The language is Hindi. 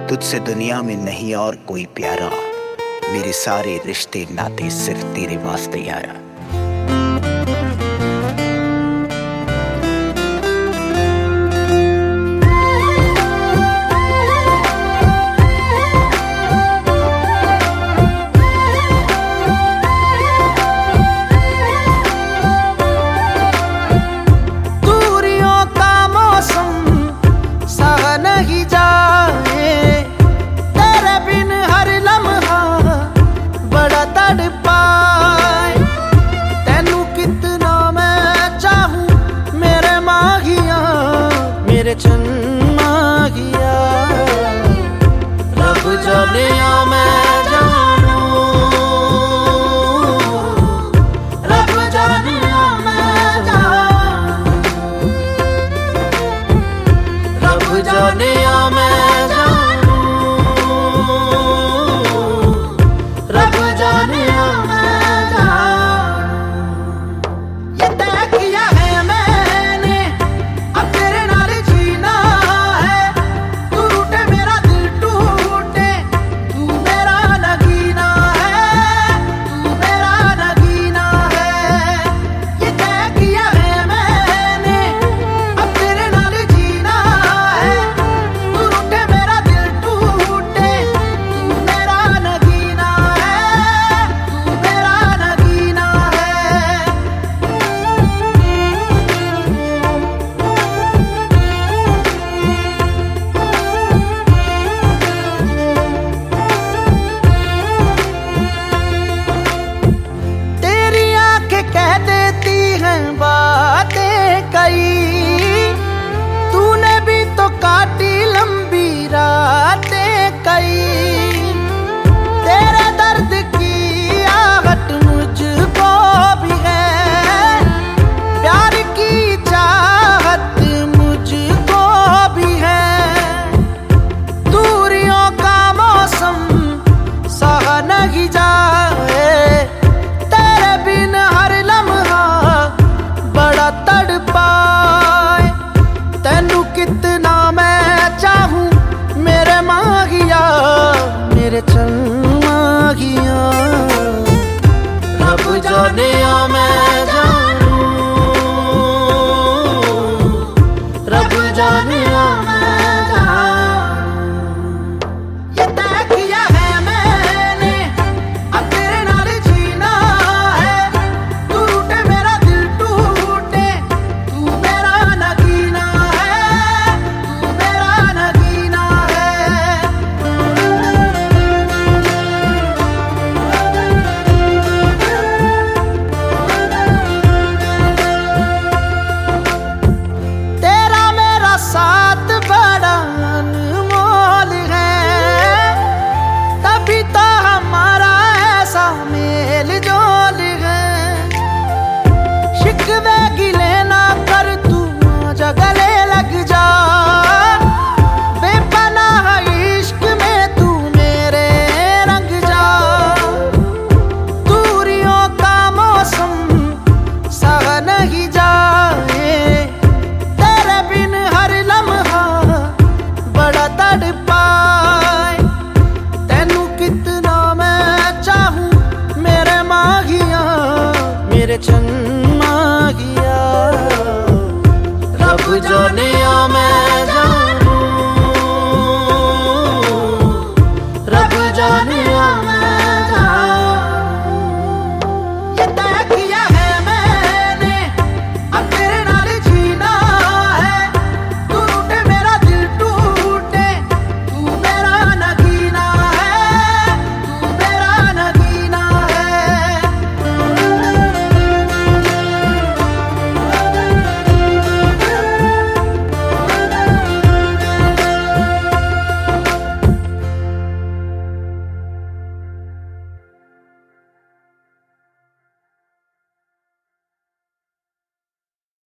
तुझसे दुनिया में नहीं और कोई प्यारा, मेरे सारे रिश्ते नाते सिर्फ तेरे वास्ते यारा। मेरे जन्मा गया रब जाने मैं जानू, रब जाने मैं जानू, रब जाने मैं जानू, रब जाने मैं जानू। ये तय किया है मैंने अब तेरे नाल जीना है, तू रूठे मेरा दिल टूटे, तू मेरा नगीना है, तू मेरा नगीना है। ये तय किया है मैंने अब तेरे नाल जीना है, तू रूठे मेरा दिल टूटे, तू मेरा नगीना है, तू मेरा नगीना है। तेरी आंखें कह देती हैं बातें कई, तूने भी तो काटी लंबी रातें कई। तेरे दर्द की आहट मुझको भी है, प्यार की चाहत मुझको भी है। दूरियों का मौसम सहा नहीं जाए, तेरे बिन हर लम्हा बड़ा तड़पाए। तैनू कितना मैं चाहूं मेरे माहिया, मेरे चल माहिया, रब जाने मैं जानू, रब जाने मैं जानू। ये तय किया है मैंने अब तेरे नाल जीना है, तू रूठे मेरा दिल टूटे, तू मेरा नगीना है, तू मेरा नगीना है। तेरा मेरा साथ बड़ा अनमोल है, तभी तो हमारा ऐसा मेल जोल है। शिकवे गिले ना कर तू आजा गले लग जा, बेपनाह इश्क में तू मेरे रंग जा। दूरियों का मौसम सहा नहीं जाए, तेरे बिन हर लम्हा बड़ा तड़प